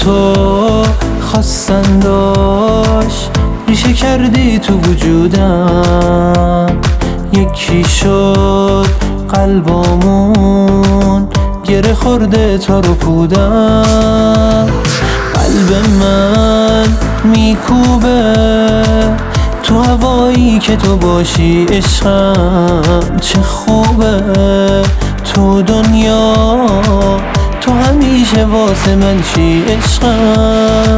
تو خواستن داشت، ریشه کردی تو وجودم، یکی شد قلبامون، گره خورده تا رو پودم. قلب من میکوبه تو هوایی که تو باشی، عشقم چه خوبه تو دنیا، تو همیشه واسه من چی عشقم.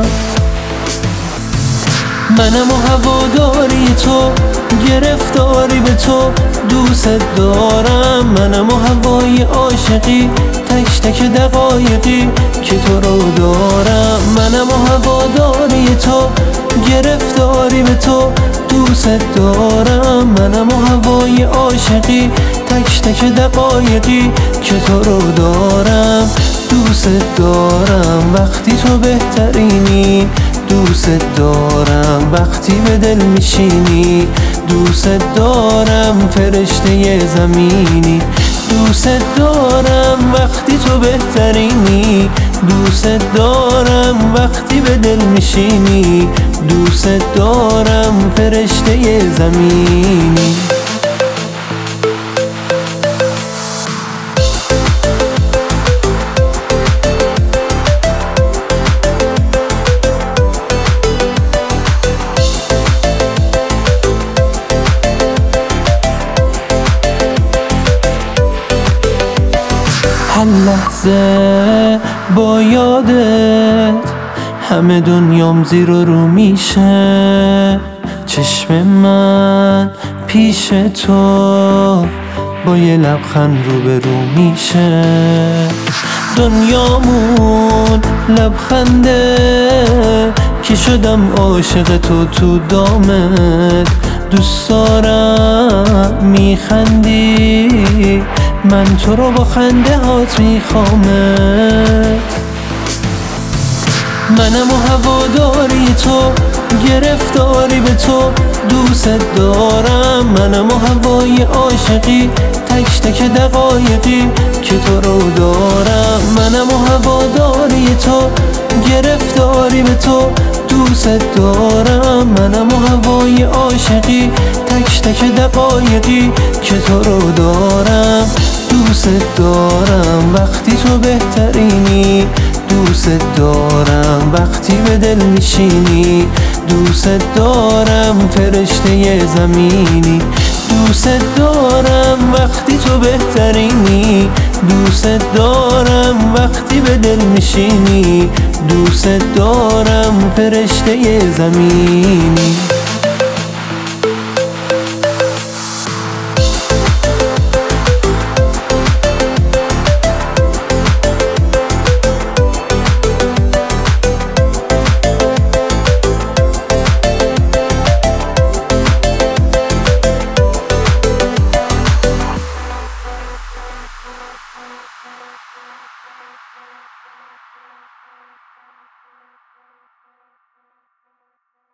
منم و هواداری تو، گرفتاری به تو، دوست دارم. منم و هوای عاشقی، تک تک دقایقی که تو رو دارم. منم و هواداری تو، گرفتاری به تو، دوست دارم. منم و هوای عاشقی، تک تک دقایقی که تو رو دارم. دوست دارم وقتی تو بهترینی، دوست دارم وقتی به دل میشینی، دوست دارم فرشته زمینی. دوست دارم وقتی تو بهترینی، دوست دارم وقتی به دل میشینی، دوست دارم فرشته زمینی. هر لحظه با یادت همه دنیام زیر و رو میشه، چشم من پیش تو با یه لبخند رو به رو میشه. دنیامون لبخنده که شدم عاشق تو دامت. دوست دارم میخندی، من تو رو با خنده هات میخوامت. منم و هواداری تو، گرفتاری به تو، دوست دارم. منم و هوای عاشقی، تک تک دقایقی که تو رو دارم. منم و هواداری تو، گرفتاری به تو، دوست دارم. منم و هوای عاشقی، تک تک دقایقی که تو رو دارم. دوست دارم وقتی تو بهترینی، دوست دارم وقتی به دل میشینی، دوست دارم فرشته زمینی. دوست دارم وقتی تو بهترینی، دوست دارم وقتی به دل میشینی، دوست دارم فرشته زمینی.